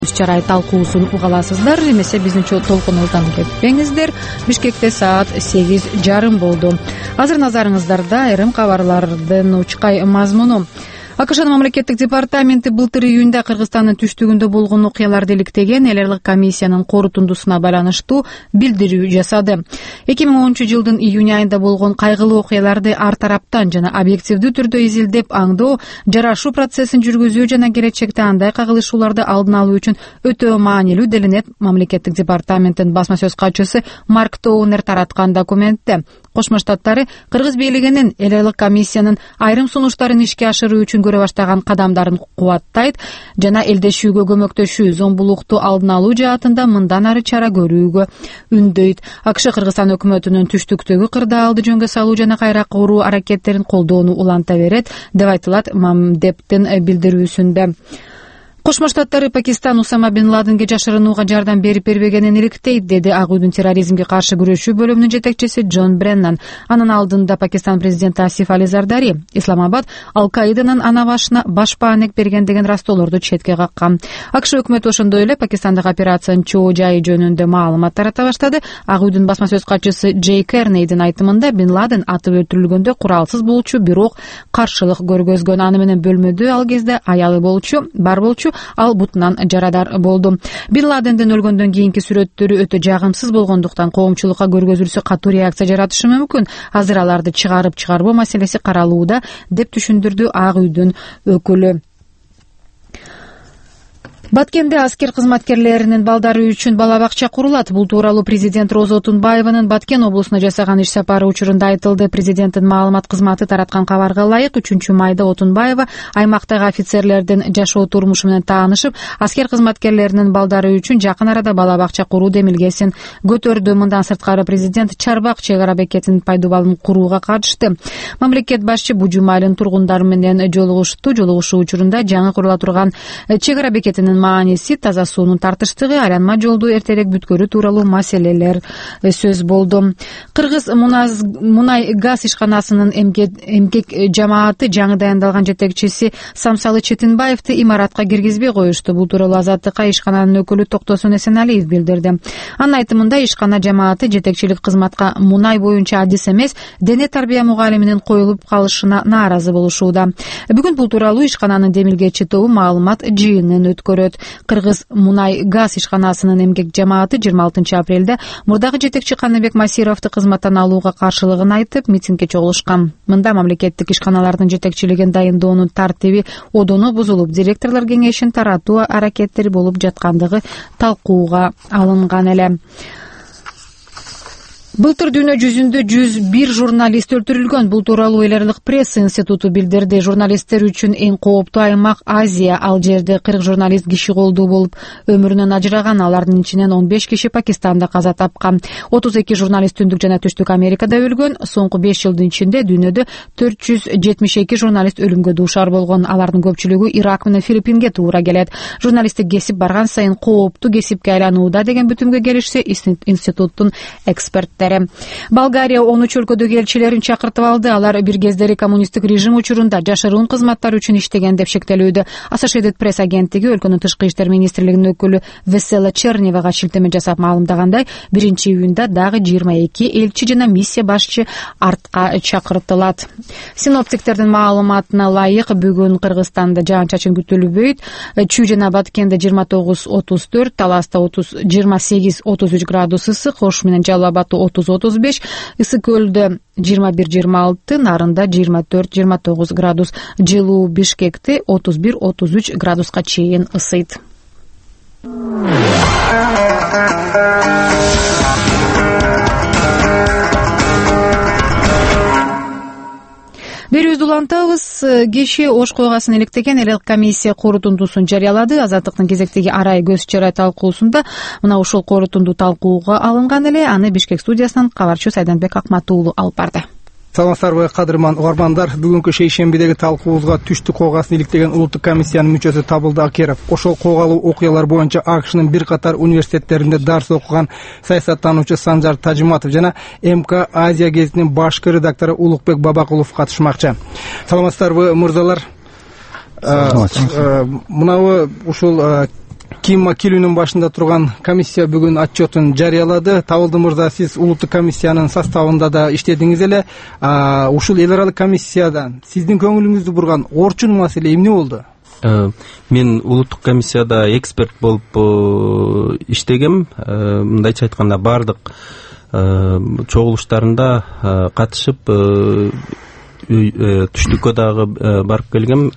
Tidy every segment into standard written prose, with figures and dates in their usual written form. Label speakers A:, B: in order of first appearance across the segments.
A: чарай талкуусун уга аласыздар. Эмесе биздин толкунубуздан кетпеңиздер. Бишкекте саат 8:30 болду. Азыр назарыңыздарда айрым кабарлардын учкай мазмуну. АКШнын мамлекеттик департаменти былтыр июнда Кыргызстандын түштүгүндө болгон окуяларды иликтеген эл аралык комиссиянын корутундусуна байланыштуу билдирүү жасады. 2010-жылдын июнь айында болгон кайгылуу окуяларды ар тараптан жана объективдүү түрдө изилдеп аңдоо, жарашуу процессин жүргүзүү жана келечекте андай кагылышууларды алдын алуу үчүн өтө маанилүү делинет мамлекеттик департаменттин басма сөз катчысы Марк Тоунер тараткан документте. Кошмо Штаттары Кыргыз бийлигинин эл аралык комиссиянын айрым сунуштарын ишке ашыруу үчүн көрө баштаган кадамдарын кубаттайт жана элдешүүгө көмөктөшүү, зомбулукту алдын алуу жаатында мындан ары чара көрүүгө үндөйт. АКШ Кыргызстан өкмөтүнүн түштүктөгү кырдаалды жөнгө салуу жана кайра куруу аракеттерин колдоону уланта берет, деп айтылат Мамдептин билдирүүсүндө. Кошмо Штаттары Пакистан Усама бин Ладенге жашырынууга жардам бербегенин иликтейт, деди Ак үйдүн терроризмге каршы күрөшүү бөлүмүнүн жетекчиси Джон Бреннан. Анын алдында Пакистан президенти Асиф Али Зардари Исламабад Ал-Каиданын ана башына баш баанек берген деген растоолорду четке каккан. АКШ өкмөтү ошондой эле пакистандык операциянын чоо жайы жөнүндө маалымат тарата баштады. Ак үйдүн басма сөз катчысы Джей Кернейдин айтымында Бин Ладен атып өлтүрүлгөндө куралсыз болчу, бирок каршылык көргөзгөн. Аны менен бөлмөдө ал кезде аялы бар болчу, ал бутунан жарадар болду. Бин Ладендин өлгөндөн кийинки сүрөттөрү өтө жагымсыз болгондуктан коомчулукка көргөзүлсө катуу реакция жаратышы мүмкүн. Азыр аларды чыгарып маселеси каралууда, деп түшүндүрдү Ак үйдүн өкүлү. Баткенде аскер кызматкерлеринин балдары үчүн бала бакча курулат. Бул тууралуу президент Роза Отунбаеванын Баткен облусуна жасаган иш сапары учурунда айтылды. Президенттин маалымат кызматы тараткан кабарга ылайык 3-майда Отунбаева аймактагы офицерлердин жашоо турмушу менен таанышып, аскер кызматкерлеринин балдары үчүн жакын арада бала бакча куруу демилгесин көтөрдү. Мындан сырткары президент Чарбак чек ара бекетинин пайдубалын курууга катышты. Мамлекет башчы бу жума айылынын тургундары менен жолугушуу учурунда жаңы курула турган чек ара бекетинин мааниси, таза суунун тартыштыгы, айланма жолду эртерээк бүткөрүү тууралуу маселелер сөз болду. Кыргыз мунай газ ишканасынын эмгек жамааты жаңы дайындалган жетекчиси Самсалы Четинбаевди имаратка киргизбей коюшту. Бул тууралуу Азаттыкка ишкананын өкүлү Токтосун Эсеналиев билдирди. Анын айтымында ишкана жамааты жетекчилик кызматка мунай боюнча адис эмес, дене тарбия мугалиминин коюлуп калышына нааразы болушууда. Бүгүн бул тууралуу ишкананын демилгечи тобу маалымат жыйынын өткөрөт. Кыргыз мунай газ ишканасынын эмгек жамааты 26 апрелде мурдагы жетекчи Каныбек Масировду кызматтан алууга каршылыгын айтып, митингге чогулушкан. Мында мамлекеттик ишканалардын жетекчилигин дайындоонун тартиби одону бузулуп, директорлор кеңешин таратуу аракеттери болуп жаткандыгы талкууга алынган эле. Былтыр дүйнө жүзүндө 101 журналист өлтүрүлгөн. Бул тууралуу эл аралык пресс институту билдирди. Журналисттер үчүн эң кооптуу аймак Азия. Ал жерде 40 журналист киши колдуу болуп өмүрүнөн ажыраган. Алардын ичинен 15 киши Пакистанда каза тапкан. 32 журналист Түндүк жана Түштүк Америкада өлгөн. Соңку 5 жылдын ичинде дүйнөдө 472 журналист өлүмгө дуушар болгон. Алардын көпчүлүгү Ирак менен Филиппинге туура келет. Журналисттик кесип барган сайын кооптуу кесипке айланууда деген бүтүмгө келишсе институттун эксперттери. Болгария 13 өлкөдөгү элчилерин чакыртып алды. Алар бир кездери коммунисттик режим учурунда жашыруун кызматтар үчүн иштеген деп шектелүүдө. Associated Press агенттиги өлкөнүн тышкы иштер министрлигинин өкүлү Весела Черневага шилтеме жасап маалымдагандай, 1-июнда дагы 22 элчи жана миссия башчы артка чакыртылат. Синоптиктердин маалыматына ылайык бүгүн Кыргызстанда жаан-чачын күтүлбөйт. Чүй жана Баткенде 29-34, Таласта 28-33 градус ысык, Ош менен Жалал Абадда 30-35, Ысык көлдө 21-26, Нарында 24-29 градус, жылуу Бишкекте 31-33 градуска чейин ысыйт. Берүүбүздү улантабыз. Кечээ Ош койгасын иликтеген эл аралык комиссия корутундусун жарыялады. Азаттыктын кезектеги арай көз чарай талкуусунда мына ушул корутунду талкууга алынган эле. Аны Бишкек студиясынан кабарчы Сайданбек Акмат уулу алып барды.
B: Саламатсыздарбы кадырман угармандар, бүгүнкү шейшембидеги талкуубузга Түштүк койгасын иликтеген улуттук комиссиянын мүчөсү Табылды Акеров, ошол койгалуу окуялар боюнча АКШнын бир катар университеттеринде дарс окуган саясаттануучу Санжар Тажиматов жана МК Азия гезитинин башкы редактору Улукбек Бабакулов катышмакчы. Саламатсыздарбы мырзалар? Мынабы ушул Ким Макилунун башында турган комиссия бүгүн отчетун жарыялады. Табылды мырза, сиз улуттук комиссиянын составында да иштедиңиз эле. Ушул эл аралык комиссиядан сиздин көңүлүңүздү бурган орчун маселе эмне болду?
C: Мен улуттук комиссияда эксперт болуп иштегем. Мындайча айтканда бардык чогулуштарында катышып, түштүккө дагы барып келгем.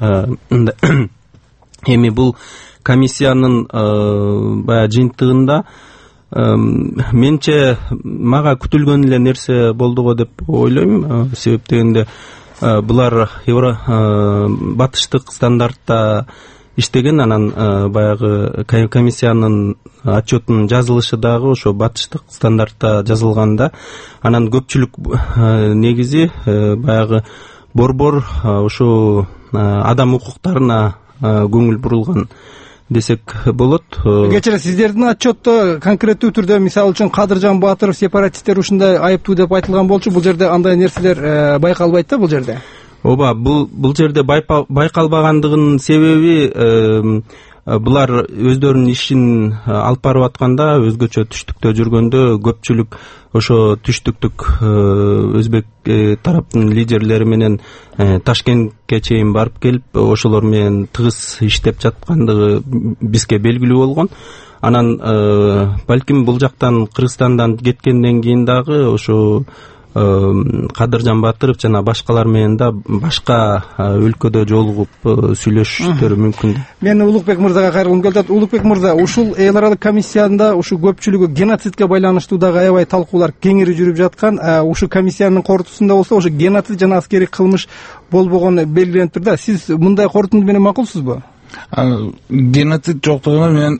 C: Эми бул комиссиянын баягы жыйынтыгында менче мага күтүлгөн эле нерсе болду го деп ойлойм. Себеп дегенде булар батыштык стандартта иштеген, анан баягы комиссиянын отчетунун жазылышы дагы ошо батыштык стандартта жазылганда, анан көпчүлүк негизи баягы борбор ошо адам укуктарына көңүл бурулган десек болот.
B: Кечире, сиздердин отчетто конкреттүү түрдө, мисалы үчүн Кадыржан Батыров сепаратисттер ушундай айыптуу деп айтылган болчу. Бул жерде андай нерселер байкалбайт да бул жерде?
C: Ооба, бул жерде байкалбагандыгынын себеби булар өздөрүнүн ишин алып барып атканда, өзгөчө түштүктө жүргөндө көпчүлүк ошо түштүктүк өзбек тараптын лидерлери менен Ташкентке чейин барып келип, ошолор менен тыгыз иштеп жаткандыгы бизге белгилүү болгон. Анан балким бул жактан Кыргызстандан кеткенден кийин дагы ошо Кадыржан Батыров жана башкалар менен да башка өлкөдө жолугуп сүйлөшүштөрү мүмкүн.
B: Мен Улукбек мырзага кайрылгым келет. Улукбек мырза, ушул эл аралык комиссияда ушу көпчүлүгү геноцидке байланыштуу дагы аябай талкуулар кеңири жүрүп жаткан. Ушу комиссиянын корутуусунда болсо ошо геноцид жана аскерий кылмыш болбогону белгиленип тур да. Сиз мындай корутунду менен макулсузбу?
D: Геноцид жоктугуна мен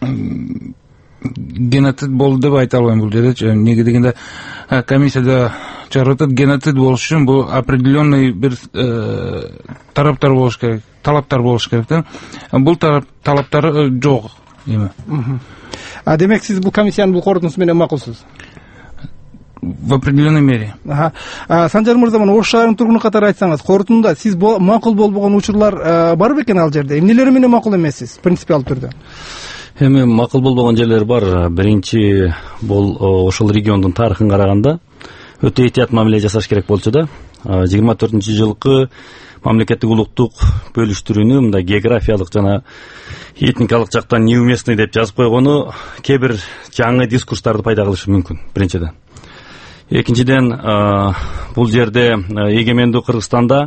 D: геноцид болду деп айта албайм бул жерде. Эмнеге дегенде комиссияда чыгарып геноцид болуш үчүн бул определенный бир тараптар болуш керек, талаптар болуш керек да. Бул талаптар жок эми.
B: Демек сиз бул комиссиянын бул корутуусу менен макулсуз?
D: В определенной мере.
B: Санжар мырза, мына Ош шаарынын тургуну катары айтсаңыз, корутунда сиз макул болбогон учурлар барбы экен ал жерде? Эмнелери менен макул эмессиз принципиалдуу түрдө?
E: Эми макул болбогон жерлер бар. Биринчи бул ошол региондун тарыхын караганда өтө этият мамиле жасаш керек болчу да. 24-жылкы мамлекеттик улуттук бөлүштүрүүнү мындай географиялык жана этникалык жактан неуместный деп жазып койгону кээ бир жаңы дискурстарды пайда кылышы мүмкүн, биринчиден. Экинчиден, бул жерде эгемендүү Кыргызстанда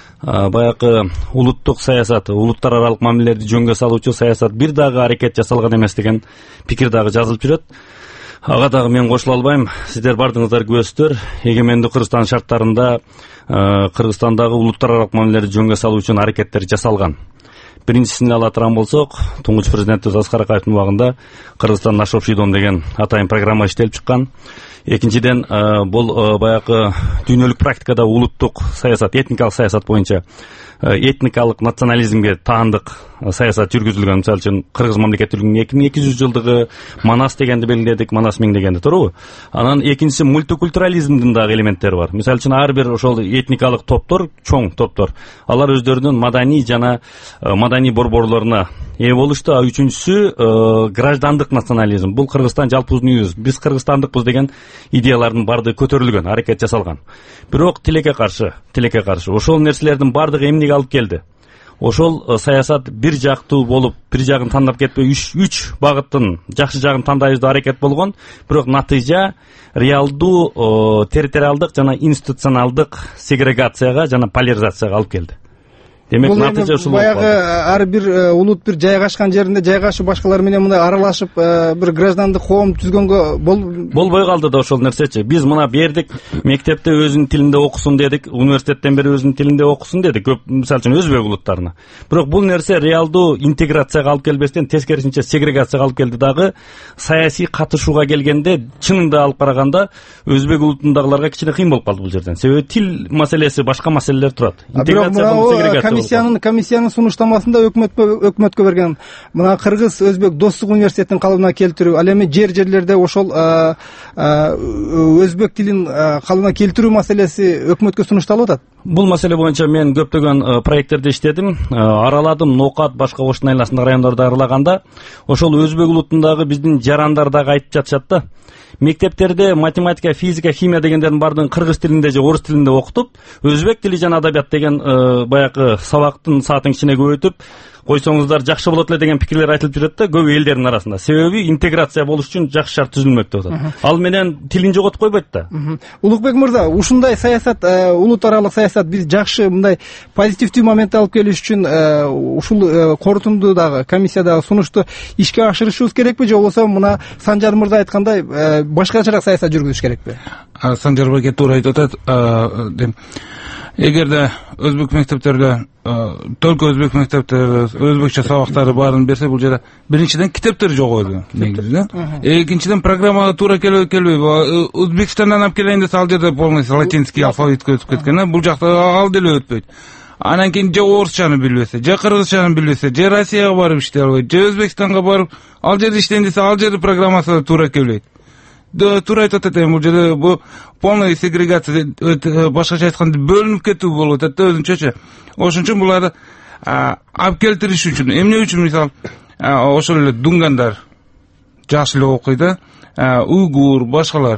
E: баягы улуттук саясат, улуттар аралык мамилелерди жөнгө салуучу саясат бир дагы аракет жасалган эмес деген пикир дагы жазылып жүрөт. Ага дагы мен кошула албайм. Сиздер бардыңыздар күбөсүздөр. Эгемендүү Кыргызстан шарттарында Кыргызстандагы улуттар аралык мамилелерди жөнгө салуу үчүн аракеттер жасалган. Биринчисин ала турган болсок, туңгуч президентибиз Аскар Акаевдин убагында Кыргызстан наш общий дом деген атайын программа иштелип чыккан. Экинчиден, бул баягы дүйнөлүк практикада улуттук саясат, этникалык саясат боюнча этникалык национализмге таандык саясат жүргүзүлгөн. Мисалы үчүн Кыргыз мамлекеттүүлүгүнүн 2200 жылдыгы Манас дегенди белгиледик, Манас миң дегенди, туурабы? Анан экинчиси мультикультурализмдин дагы элементтери бар. Мисалы үчүн ар бир ошол этникалык топтор, чоң топтор, алар өздөрүнүн маданий жана маданий борборлоруна ээ болушту. А үчүнчүсү граждандык национализм. Бул Кыргызстан жалпыбыздын үйүбүз, биз кыргызстандыкпыз деген идеялардын баардыгы көтөрүлгөн, аракет жасалган. Бирок тилекке каршы. Ошол нерселердин баардыгы эмнеге алып келди? Ошол саясат бир жактуу болуп, бир жагын тандап кетпей, үч багыттын жакшы жагын тандайбыз аракет болгон, бирок натыйжа реалдуу территориалдык жана институционалдык сегрегацияга жана поляризацияга алып келди. Демек натыйжа ушул
B: баягы ар бир улут бир жайгашкан жеринде жайгашып, башкалар менен мындай аралашып, бир граждандык коом түзгөнгө
E: болбой калды да ошол нерсечи. Биз мына бердик, мектепте өзүнүн тилинде окусун дедик, университеттен бери өзүнүн тилинде окусун дедик, көп мисалы үчүн өзбек улуттарына. Бирок бул нерсе реалдуу интеграцияга алып келбестен тескерисинче сегрегацияга алып келди дагы. Саясий катышууга келгенде чынында алып караганда өзбек улутундагыларга кичине кыйын болуп калды бул жерден. Себеби тил маселеси, башка маселелер турат. Интеграция бул сегрегация.
B: Комиссиянын сунуштамасында өкмөткө берген мына Кыргыз Өзбек достук университетин калыбына келтирүү, ал эми жерлерде ошол өзбек тилин калыбына келтирүү маселеси өкмөткө сунушталып атат.
E: Бул маселе боюнча мен көптөгөн проекттерде иштедим, араладым. Ноокат, башка Оштун айланасындагы райондорду аралаганда ошол өзбек улутундагы биздин жарандар дагы айтып жатышат да. Мектептерде математика, физика, химия дегендердин баардыгын кыргыз тилинде же орус тилинде окутуп, өзбек тили жана адабият деген баягы сабактын саатын ичине көбөйтүп койсоңуздар жакшы болот эле деген пикирлер айтылып жүрөт да көп элдердин арасында. Себеби интеграция болуш үчүн жакшы шарт түзүлмөк деп атат. Ал менен тилин жоготуп койбойт да.
B: Улукбек мырза, ушундай саясат, улут аралык саясат биз жакшы мындай позитивдүү момент алып келиш үчүн ушул корутунду дагы комиссиядагы сунушту ишке ашырышыбыз керекпи, же болбосо мына Санжар мырза айткандай башкачараак саясат жүргүзүш керекпи?
D: Санжар байке туура айтып атат. Эгерде өзбек мектептерде только өзбек мектептери өзбекче сабактары баарын берсе, бул жерде биринчиден китептер жогойду негизинен. Экинчиден программага туура келбей, Өзбекстандан алып келейин десе ал жерде полностью латинский алфавитке өтүп кеткен. Бул жакта ал деле өтпөйт. Анан кийин же орусчаны билбесе, же кыргызчаны билбесе, же Россияга барып иштей албайт, же Өзбекстанга барып ал жерде иштейин десе, ал жерде программасы туура келбейт. Туура айтып атат, бул жерде бул полный сегрегация, башкача айтканда бөлүнүп кетүү болуп атат да өзүнчөчө. Ошон үчүн буларды алып келтириш үчүн, эмне үчүн мисалы ошол эле дунгандар жакшы эле окуйт да, уйгур, башкалар.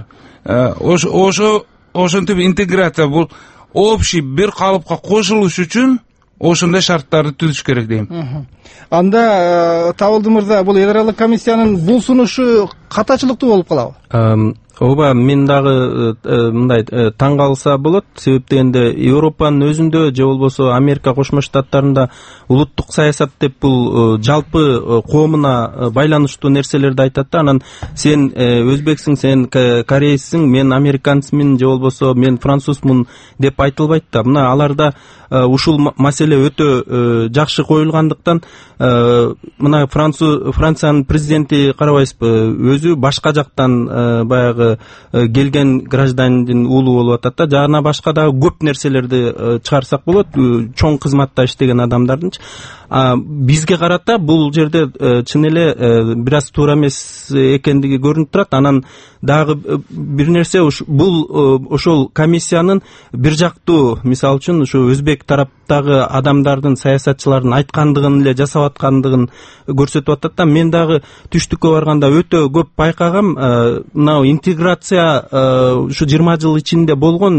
D: Ошентип интеграция, бул общий бир калыпка кошулуш үчүн ошондой шарттарды түзүш керек дейм.
B: Анда Табылды мырза, бул эл аралык комиссиянын бул сунушу катачылыктуу болуп калабы?
C: Ооба, мен дагы мындай таң калса болот. Себеп дегенде Европанын өзүндө же болбосо Америка Кошмо Штаттарында улуттук саясат деп бул жалпы коомуна байланыштуу нерселерди айтат да. Анан сен өзбексиң, сен корейсиң, мен американцмын же болбосо мен французмун деп айтылбайт да. Мына аларда ушул маселе өтө жакшы коюлгандыктан мына Франциянын президенти карабайсызбы, өзү башка жактан баягы келген граждандын уулу болуп атат да. Жана башка дагы көп нерселерди чыгарсак болот, чоң кызматта иштеген адамдардынчы. Бизге карата бул жерде чын эле бир аз туура эмес экендиги көрүнүп турат. Анан дагы бир нерсе, бул ошол комиссиянын бир жактуу, мисалы үчүн ушу өзбек тараптагы адамдардын, саясатчылардын айткандыгын эле жасап аткандыгын көрсөтүп атат да. Мен дагы түштүккө барганда өтө көп байкагам, мына интеграция ушу 20 жыл ичинде болгон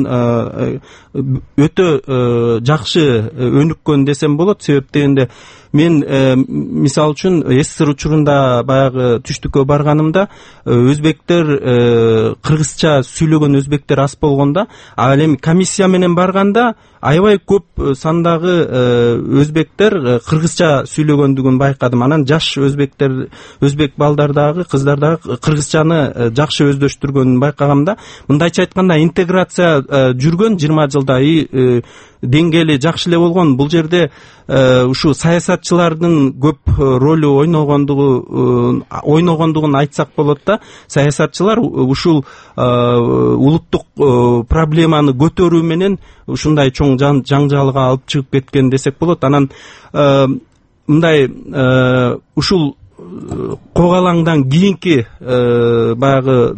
C: өтө жакшы өнүккөн десем болот. Себеп дегенде мен мисалы үчүн СССР учурунда баягы түштүккө барганымда өзбектер, кыргызча сүйлөгөн өзбектер аз болгондо, ал эми комиссия менен барганда аябай көп сандагы өзбектер кыргызча сүйлөгөндүгүн байкадым. Анан жаш өзбектер, өзбек балдар дагы, кыздар дагы кыргызчаны жакшы өздөштүргөнүн байкагам да. Мындайча айтканда интеграция жүргөн 20 жылда деңгээли жакшы эле болгон. Бул жерде ушу саясатчылардын көп ролу ойногондугун айтсак болот да. Саясатчылар ушул улуттук проблеманы көтөрүү менен ушундай чоң жаңжалга алып чыгып кеткен десек болот. Анан мындай ушул когалаңдан кийинки баягы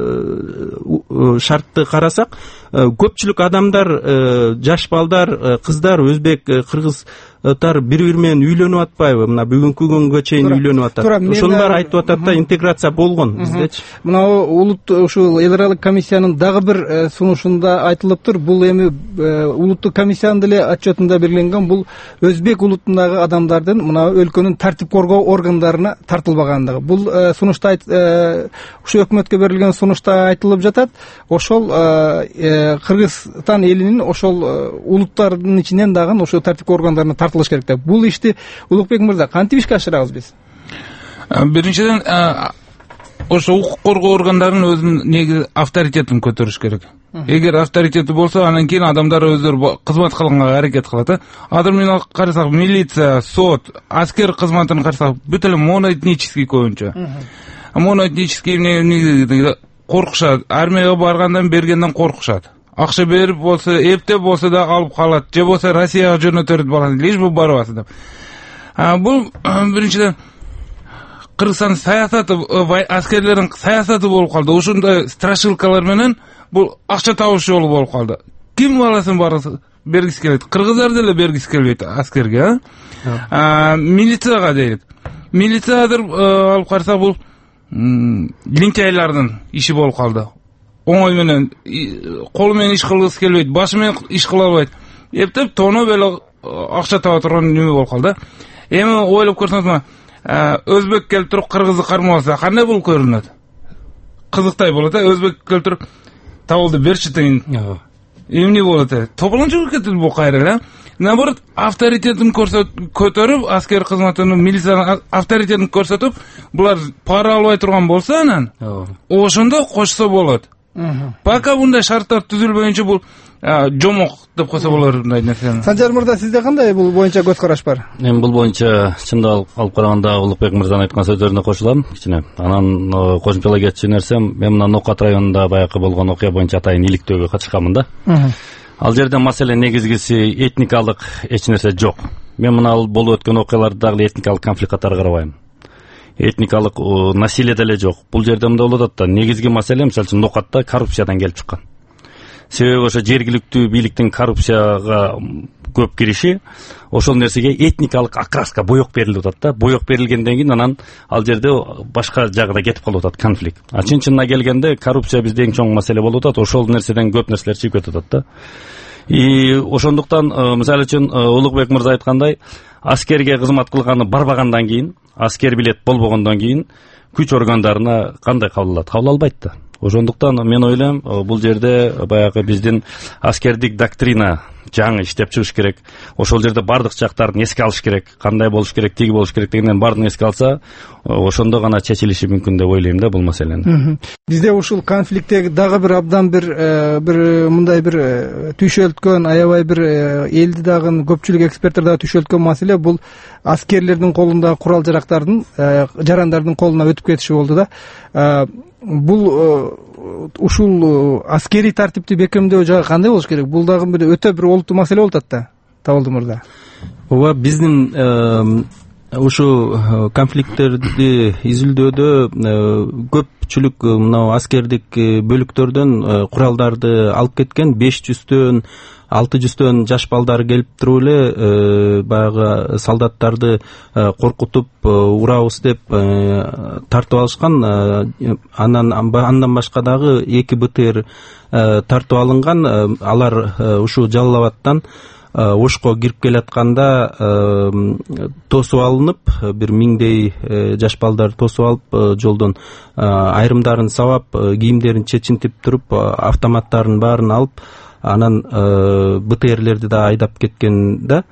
C: шартты карасак, көпчүлүк адамдар, жаш балдар, кыздар, өзбек, кыргыздар бири-бири менен үйлөнүп атпайбы? Мына бүгүнкү күнгө чейин үйлөнүп атат. Ошонун баары айтып атат да, интеграция болгон биздечи.
B: Мына улут ушул эл аралык комиссиянын дагы бир сунушунда айтылыптыр. Бул эми улуттук комиссиянын деле отчетунда белгиленген, бул өзбек улутундагы адамдардын мына өлкөнүн тартип коргоо органдарына тартылбагандыгы. Бул сунушта ушу өкмөткө берилген сунушта айтылып жатат. Ошол Кыргызстан элинин ошол улуттардын ичинен дагы ошо тартип органдарына тартылыш керек деп. Бул ишти Улукбек мырза кантип ишке ашырабыз биз?
D: Биринчиден ошо укук коргоо органдарынын өзүнүн негизи авторитетин көтөрүш керек. Эгер авторитети болсо, анан кийин адамдар өздөрү кызмат кылганга аракет кылат. Азыр мен карасак, милиция, сот, аскер кызматын карасак, бүт эле моноэтнический көбүнчө. Моноэтнический коркушат. Армияга баргандан бергенден коркушат. Акча берип болсо, эптеп болсо да алып калат. Же болсо Россияга жөнөтөрүт баланы, лишь бу барбасын деп. Бул биринчиден Кыргызстан саясаты, аскерлердин саясаты болуп калды. Ушундай страшилкалар менен бул акча табыш жолу болуп калды. Ким баласын барысы бергиси келбейт, кыргыздар деле бергиси келбейт аскерге, милицияга дейlik. Милициядыр алып карасак бул лентяйлардын иши болуп калды. Оңой менен колу менен иш кылгысы келбейт, башы менен иш кыла албайт. Эптеп тоноп эле акча таба турган неме болуп калды. Эми ойлоп көрсөңүз, өзбек келип туруп кыргызды кармаса кандай болуп көрүнөт? Кызыктай болот, өзбек келип туруп табылды берчи тыйын. Эмне болот? Тополон чыгып кетти бул кайра, наоборот, авторитетин көтөрүп, аскер кызматынын, милициянын авторитетин көрсөтүп, булар пара албай турган болсо анан, ошондо кошсо болот. Пока мындай шарттар түзүлбөйүнчө бул жомок деп койсо болор мындай нерсени.
B: Санжар мырза, сизде кандай бул боюнча көз караш бар?
E: Эми бул боюнча чындап алып караганда Улукбек мырзанын айткан сөздөрүнө кошулам кичине. Анан кошумчалай кетчү нерсем, мен мына Нокат районунда баягы болгон окуя боюнча атайын иликтөөгө катышканмын да. Ал жерде маселе негизгиси этникалык эч нерсе жок. Мен мына болуп өткөн окуяларды дагы этникалык конфликт катары карабайм. Этникалык насилие деле жок. Бул жерде мындай болуп атат да, негизги маселе мисалы үчүн Нокатта коррупциядан келип чыккан. Себеби ошо жергиликтүү бийликтин коррупцияга көп кириши, ошол нерсеге этникалык окраска, боек берилип атат да. Боек берилгенден кийин анан ал жерде башка жагына кетип калып атат конфликт. Чын-чынына келгенде коррупция бизде эң чоң маселе болуп атат. Ошол нерседен көп нерселер чыгып кетип атат да. Ошондуктан мисалы үчүн Улукбек мырза айткандай, аскерге кызмат кылганы барбагандан кийин, аскер билет болбогондон кийин күч органдарына кандай кабыл алат? Кабыл албайт да. Ошондуктан мен ойлойм, бул жерде баягы биздин аскердик доктрина жаңы иштеп чыгыш керек. Ошол жерде бардык жактарын эске алыш керек. Кандай болуш керек, тиги болуш керек дегенден баарын эске алса, ошондо гана чечилиши мүмкүн деп ойлойм да бул маселени.
B: Бизде ушул конфликттеги дагы бир абдан бир мындай бир түйшөлткөн, аябай бир элди дагы көпчүлүк эксперттер дагы түйшөлткөн маселе бул аскерлердин колундагы курал жарактардын, жарандардын колуна өтүп кетиши болду да. Бул ушул аскерий тартипти бекемдөө жагы кандай болуш керек? Бул дагы бир өтө бир олуттуу маселе болуп атат да. Табылды мырза.
C: Ооба, биздин ушу конфликттерди изилдөөдө көпчүлүк мына аскердик бөлүктөрдөн куралдарды алып кеткен 500төн 600төн жаш балдар келип туруп эле баягы солдаттарды коркутуп урабыз деп тартып алышкан. Андан башка дагы 2 БТР тартып алынган. Алар ушу Жалал-Абадтан Ошко кирип келатканда тосуп алынып, бир 1000дей жаш балдар тосуп алып, жолдон айрымдарын сабап, кийимдерин чечинтип туруп, автоматтарын баарын алып, анан БТРлерди да айдап кеткен да.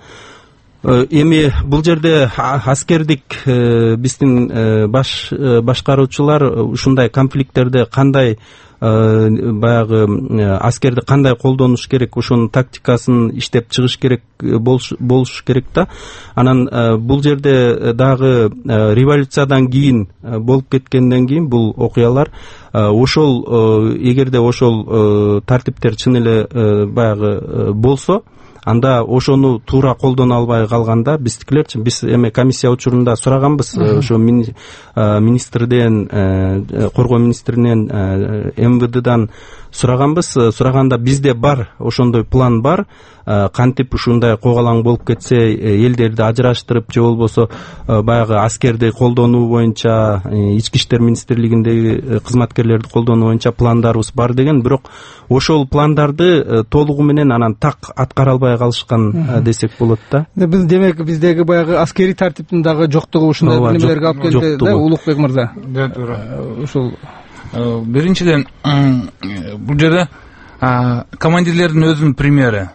C: Эми бул жерде аскердик биздин башкаруучулар ушундай конфликттерде кандай баягы аскерди кандай колдонуш керек, ошонун тактикасын иштеп чыгыш керек болуш керек да. Анан бул жерде дагы революциядан кийин болуп кеткенден кийин бул окуялар ошол эгерде ошол тартиптер чын эле баягы болсо, анда ошону туура колдоно албай калганда биздикилерчи, биз эми комиссия учурунда сураганбыз, ошо министрден, коргоо министринен, МВДдан сураганда бизде бар, ошондой план бар. Кантип ушундай когалаң болуп кетсе, элдерди ажыраштырып же болбосо баягы аскерди колдонуу боюнча, ички иштер министрлигиндеги кызматкерлерди колдонуу боюнча пландарыбыз бар деген, бирок ошол пландарды толугу менен анан так аткара албай калышкан десек болот да.
B: Биз демек биздеги баягы аскерий тартиптин дагы жоктугу ушундай немелерге алып келди да, Улукбек мырза. Ушул
D: биринчиден бул жерде командирлердин өзүнүн примери.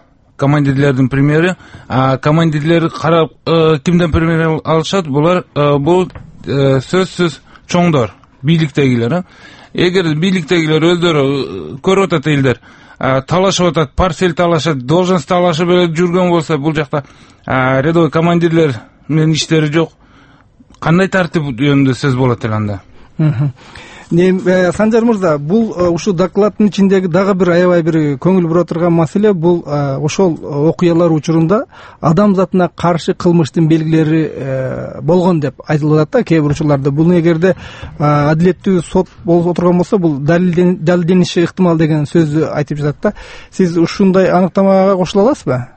D: Командирлер карап кимден пример алышат? Булар бул сөзсүз чоңдор, бийликтегилер. Эгер бийликтегилер өздөрү көрүп атат элдер, талашып атат, парсель талашат, должность талашып жүргөн болсо, бул жакта рядовой командирлер менен иштери жок. Кандай тартип жөнүндө сөз болот эле анда?
B: Санжар мырза, бул ушу докладдын ичиндеги дагы бир аябай бир көңүл бура турган маселе, бул ошол окуялар учурунда адамзатына каршы кылмыштын белгилери болгон деп айтылып атат да кээ бир учурларда. Буну эгерде адилеттүү сот болуп отурган болсо, бул далилдениши ыктымал деген сөздү айтып жатат да. Сиз ушундай аныктамага кошула аласызбы?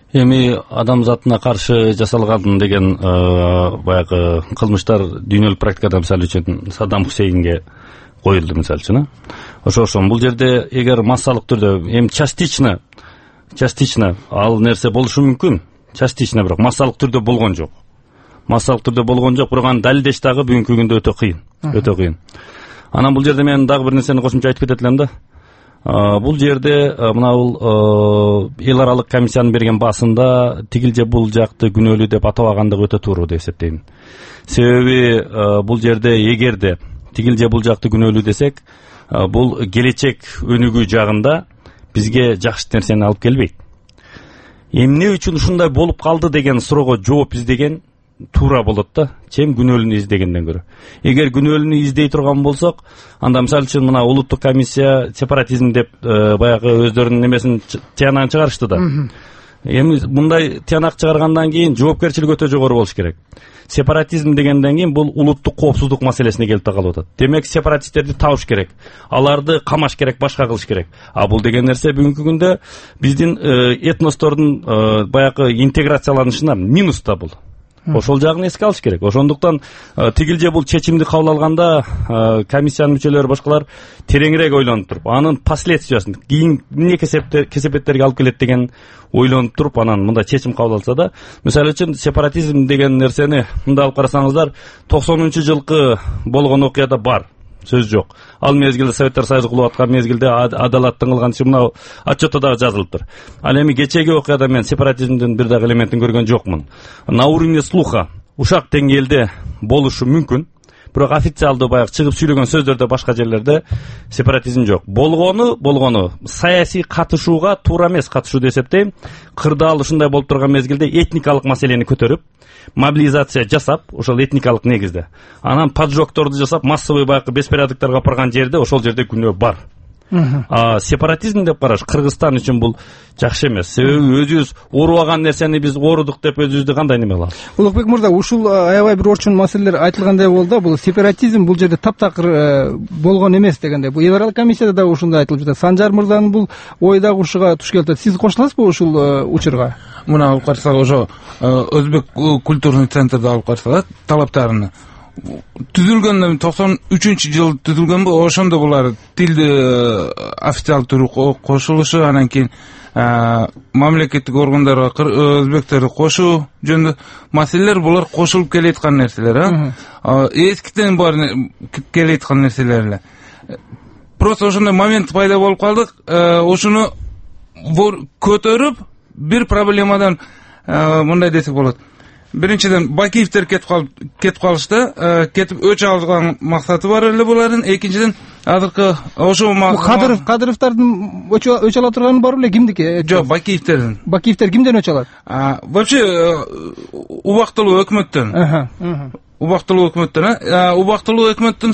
E: Эми адамзатына каршы жасалган деген баягы кылмыштар дүйнөлүк практикада мисалы үчүн Саддам Хусейнге коюлду мисалы үчүн. Ошон бул жерде эгер массалык түрдө эми частично ал нерсе болушу мүмкүн. Частично, бирок массалык түрдө болгон жок. Бирок аны далилдеш дагы бүгүнкү күндө өтө кыйын. Анан бул жерде мен дагы бир нерсени кошумча айтып кетет элем да. Бул жерде мына бул эл аралык комиссиянын берген басында тигил же бул жакты күнөөлүү деп атабагандыгы өтө туура деп эсептейм. Себеби бул жерде эгерде тигил же бул жакты күнөөлүү десек, бул келечек өнүгүү жагында бизге жакшы нерсени алып келбейт. Эмне үчүн ушундай болуп калды деген суроого жооп издеген туура болот да, чем күнөөлүнү издегенден көрө. Эгер күнөөлүнү издей турган болсок, анда мисалы үчүн мына улуттук комиссия сепаратизм деп баягы өздөрүнүн немесин тыянагын чыгарышты да. Эми мындай тыянак чыгаргандан кийин жоопкерчилик өтө жогору болуш керек. Сепаратизм дегенден кийин бул улуттук коопсуздук маселесине келип калып атат. Демек сепаратисттерди табыш керек, аларды камаш керек, башка кылыш керек. Бул деген нерсе бүгүнкү күндө биздин этностордун баягы интеграцияланышына минус да бул. Ошол жагын эске алыш керек. Ошондуктан тигил же бул чечимди кабыл алганда комиссиянын мүчөлөрү башкалар тереңирээк ойлонуп туруп, анын последствиясын кийин эмне кесепеттерге алып келет деген ойлонуп туруп, анан мындай чечим кабыл алса да. Мисалы үчүн сепаратизм деген нерсени мындай алып карасаңыздар, 90-жылкы болгон окуяда бар. Сөз жок. Ал мезгилде Советтер Союзу кулуп аткан мезгилде адалаттын кылган иши мына отчетто дагы жазылыптыр. Ал эми кечеги окуяда мен сепаратизмдин бир дагы элементин көргөн жокмун. На уровне слуха ушак деңгээлде болушу мүмкүн, бирок официалдуу баягы чыгып сүйлөгөн сөздөрдө башка жерлерде сепаратизм жок. Болгону саясий катышууга туура эмес катышуу деп эсептейм. Кырдаал ушундай болуп турган мезгилде этникалык маселени көтөрүп, мобилизация жасап, ошол этникалык негизде. Анан поджогторду жасап, массовый баягы беспорядокторго алып барган жерде, ошол жерде күнөө бар. Сепаратизм деп караш Кыргызстан үчүн бул жакшы эмес. Себеби өзүбүз оорубаган нерсени биз оорудук деп өзүбүздү кандай неме кылабыз?
B: Улукбек мырза, ушул аябай бир орчун маселелер айтылгандай болду. Бул сепаратизм бул жерде таптакыр болгон эмес дегенде. Бул эл аралык комиссияда да ушундай айтылып жатат. Санжар мырзанын бул ою дагы ушуга туш келип атат. Сиз кошуласызбы ушул учурга?
D: Мына алып карасак, ошо Өзбек культурный центрди алып карасак, талаптарыны түзүлгөн 93-жылы түзүлгөнбү? Ошондо булар тилди официалдуу түрү кошулушу, анан кийин мамлекеттик органдарга өзбектерди кошуу жөнүндө маселелер, булар кошулуп келеаткан нерселер, эскиден баары келеаткан нерселер эле. Просто ошондой момент пайда болуп калдык, ошону көтөрүп бир проблемадан мындай десек болот. Биринчиден Бакиевтер кетип калышты, кетип өч алган максаты бар эле булардын. Экинчиден азыркы ошо Кадыровдардын өч ала турганы бар эле, кимдики? Жок, Бакиевтердин. Бакиевтер кимден өч алат? Вообще убактылуу өкмөттөн. Убактылуу өкмөттүн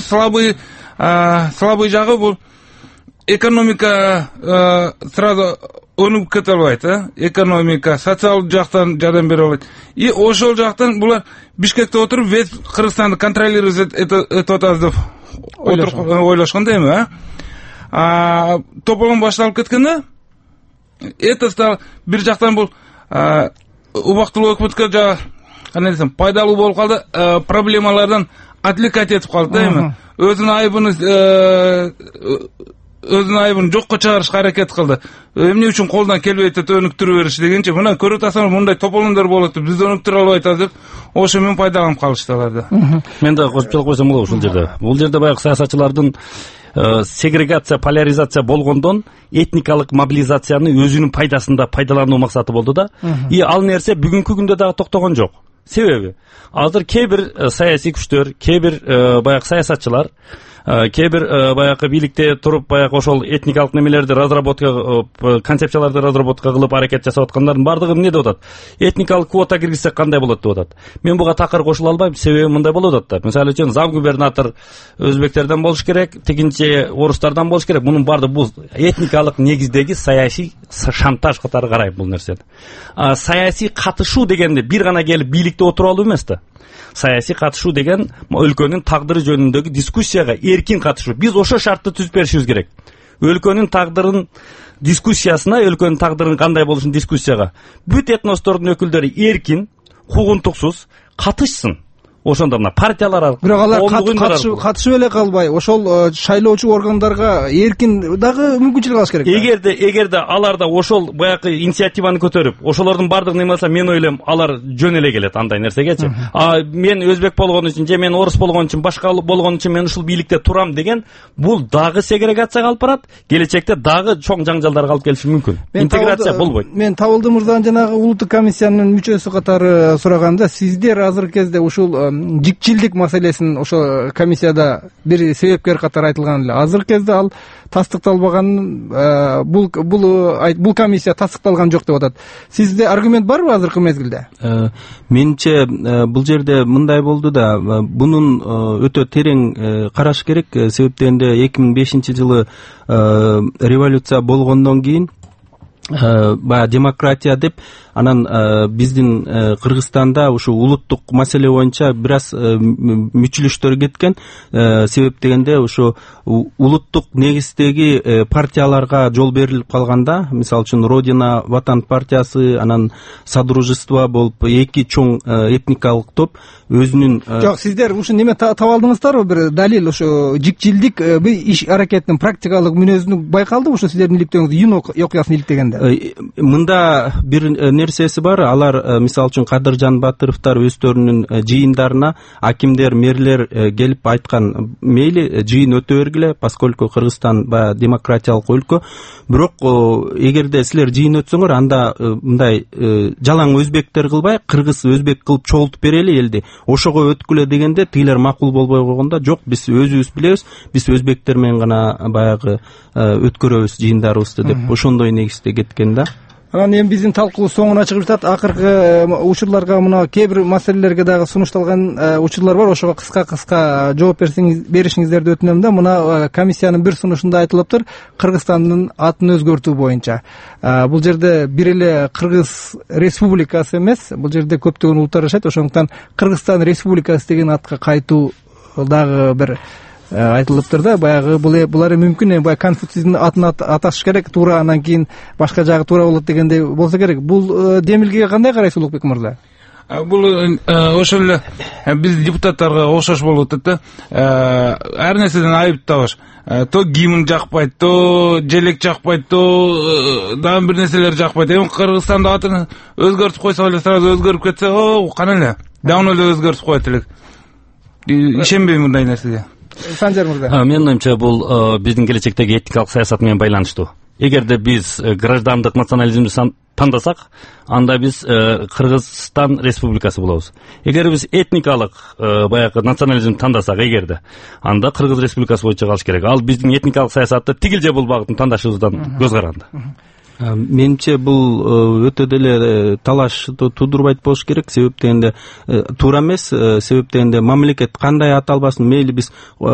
D: слабый жагы бул экономика сразу өнүгүп кете албайт, экономика, социал жактан жардам бере албайт. И ошол жактан булар Бишкекте отуруп весь Кыргызстанды контролировать этип атабыз деп ойлошкон да эми, тополгон башталып кеткенде, это стал бир жактан бул убактылуу өкмөткө жа кандай десем, пайдалуу болуп калды, проблемалардан отвлекать этип калды да эми. Өзүнүн айыбын жокко чыгарышка аракет кылды. Эмне үчүн колунан келбейт деп өнүктүрө бериши дегенче, мына көрүп атасыңар, мындай тополондор болот деп биз өнүктүрө албайт деп ошо менен пайдаланып калышты аларды.
E: Мен да кошумчалап койсом болот ушул жерде. Бул жерде баягы саясатчылардын сегрегация, поляризация болгондон этникалык мобилизацияны өзүнүн пайдасында пайдалануу максаты болду да. И ал нерсе бүгүнкү күндө дагы токтогон жок. Себеби азыр кээ бир саясий күчтөр, кээ бир баягы саясатчылар, кээ бир баягы бийликте туруп баягы ошол этникалык немелерди разработка, концепцияларды разработка кылып аракет жасап аткандардын бардыгы эмне деп атат? Этникалык квота киргизсек кандай болот деп атат. Мен буга такыр кошула албайм, себеби мындай болуп атат да. Мисалы үчүн зам губернатор өзбектерден болуш керек, тигинчи орустардан болуш керек. Мунун баардыгы бул этникалык негиздеги саясий шантаж катары карайм бул нерсени. Саясий катышуу дегенде бир гана келип бийликте отуруп алуу эмес да. Саясий катышуу деген өлкөнүн тагдыры жөнүндөгү дискуссияга эркин катышуу. Биз ошо шартты түзүп беришибиз керек. өлкөнүн тагдырын дискуссиясына, өлкөнүн тагдырын кандай болушун дискуссияга бүт этностордун өкүлдөрү эркин, куугунтуксуз катышсын. Ошондо мына партиялар
B: бирок алар катышып эле калбай, ошол шайлоочу органдарга эркин дагы мүмкүнчүлүк алыш керек.
E: Эгерде алар да ошол баягы инициативаны көтөрүп, ошолордун бардыгын эмаса, мен ойлойм, алар жөн эле келет андай нерсегечи. Мен өзбек болгон үчүн же мен орус болгон үчүн, башка болгон үчүн мен ушул бийликте турам деген, бул дагы сегрегацияга алып барат, келечекте дагы чоң жаңжалдарга алып келиши мүмкүн. Интеграция болбойт.
B: Мен Табылды мырзанын жанагы улуттук комиссиянын мүчөсү катары сураганда, сиздер азыркы кезде ушул жикчилдик маселесин ошо комиссияда бир себепкер катары айтылган эле. Азыркы кезде ал тастыкталбаган, бул комиссия тастыкталган жок деп атат. Сизде аргумент барбы азыркы мезгилде?
C: Менимче бул жерде мындай болду да, бунун өтө терең караш керек. Себептенде 2005-жылы революция болгондон кийин баягы демократия деп, анан биздин Кыргызстанда ушу улуттук маселе боюнча бир аз мүчүлүштөр кеткен. Себеп дегенде ушу улуттук негиздеги партияларга жол берилип калганда, мисалы үчүн Родина, Ватан партиясы, анан Содружество болуп эки чоң этникалык топ өзүнүн
B: Жок, сиздер ушу неме таба алдыңыздарбы? Бир далил, ошо жикчилдик иш аракеттин практикалык мүнөзүнү байкалды ушу сиздердин иликтөөңүз, июнь окуясын иликтегенде?
C: Мында бир нерсеси бар. Алар мисалы үчүн Кадыржан Батыровдор өздөрүнүн жыйындарына акимдер, мэрлер келип айткан, мейли жыйын өтө бергиле, поскольку Кыргызстан баягы демократиялык өлкө. Бирок эгерде силер жыйын өтсөңөр, анда мындай жалаң өзбектер кылбай, кыргыз өзбек кылып чогултуп берели элди. Ошого өткүлө дегенде тигилер макул болбой койгондо, жок, биз өзүбүз билебиз, биз өзбектер менен гана баягы өткөрөбүз жыйындарыбызды деп ошондой негизде кеткен да.
B: Анан эми биздин талкуу соңуна чыгып жатат. Акыркы учурларга мына кээ бир маселелерге дагы сунушталган учурлар бар. Ошого кыска жооп беришиңиздерди өтүнөм да. Мына комиссиянын бир сунушунда айтылыптыр, Кыргызстандын атын өзгөртүү боюнча. Бул жерде бир эле Кыргыз республикасы эмес, бул жерде көптөгөн улуттар жашайт. Ошондуктан Кыргызстан республикасы деген атка кайтуу дагы бир айтылыптыр да. Баягы булар мүмкүн, баягы Конфуцийдин атын аташ керек, туура, анан кийин башка жагы туура болот дегендей болсо керек. Бул демилгеге кандай карайсыз, Улукбек мырза?
D: Бул ошол эле биз депутаттарга окшош болуп атат да. Ар нерседен айыптабаш. То гимн жакпайт, то желек жакпайт, то дагы бир нерселер жакпайт. Эми Кыргызстанда атын өзгөртүп койсо эле, сразу өзгөрүп кетсе, кана эле давно эле өзгөртүп коет элек. Ишенбейм мындай нерсеге.
B: Санжар мырза.
E: Менин оюмча бул биздин келечектеги этникалык саясат менен байланыштуу. Эгерде биз граждандык национализмди тандасак, анда биз Кыргызстан республикасы болобуз. Эгер биз этникалык баягы национализмди тандасак, эгерде, анда Кыргыз республикасы боюнча калыш керек. Ал биздин этникалык саясатты тигил же бул багытын тандашыбыздан көз каранды.
C: Менимче бул өтө деле талаш туудурбайт болуш керек. Себеп дегенде туура эмес. Себеп дегенде мамлекет кандай аталбасын, мейли биз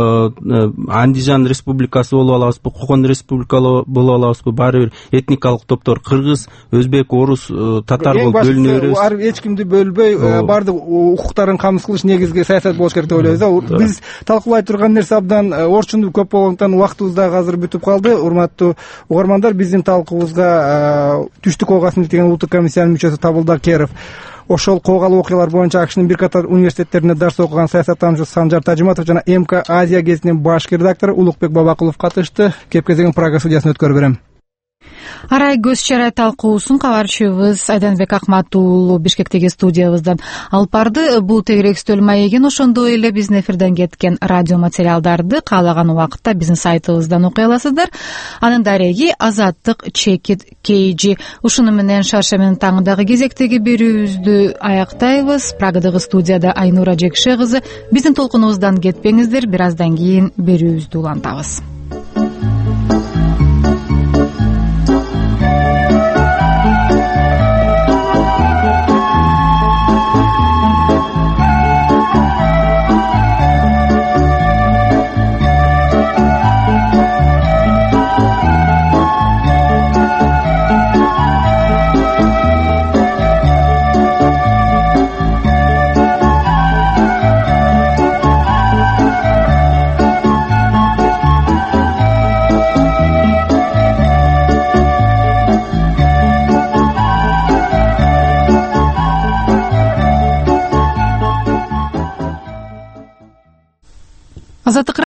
C: Андижан республикасы болуп алабызбы, Кокон республикасы болуп алабызбы, баары бир этникалык топтор кыргыз, өзбек, орус, татар болуп бөлүнө беребиз.
B: Эч кимди бөлбөй, баардык укуктарын камсыз кылыш негизги саясат болуш керек деп ойлойбуз да. Биз талкуулай турган нерсе абдан орчундуу көп болгондуктан убактыбыз дагы азыр бүтүп калды. Урматтуу угармандар, биздин талкуубузга түштүк коогасын иликтеген улуттук комиссиянын мүчөсү Табылды Акеров, ошол коогалы окуялар боюнча АКШнын бир катар университеттеринде дарс окуган саясаттануучу Санжар Тажиматов жана МК Азия гезитинин баш редактору Улукбек Бабакулов катышты. Кеп кезегин Прага студиясына өткөрүп берем.
A: Арай көз чарай талкуусун кабарчыбыз Айданбек Акмат уулу Бишкектеги студиябыздан алып барды. Бул тегерек стөл маегин, ошондой эле биздин эфирден кеткен радио материалдарды каалаган убакытта биздин сайтыбыздан окуй аласыздар. Анын дареги azattik.kg. Ушуну менен Шарша менен таңдагы кезектеги берүүбүздү аяктайбыз. Прагадагы студияда Айнура Жекше кызы. Биздин толкунубуздан кетпеңиздер, бир аздан кийин берүүбүздү улантабыз. азаттык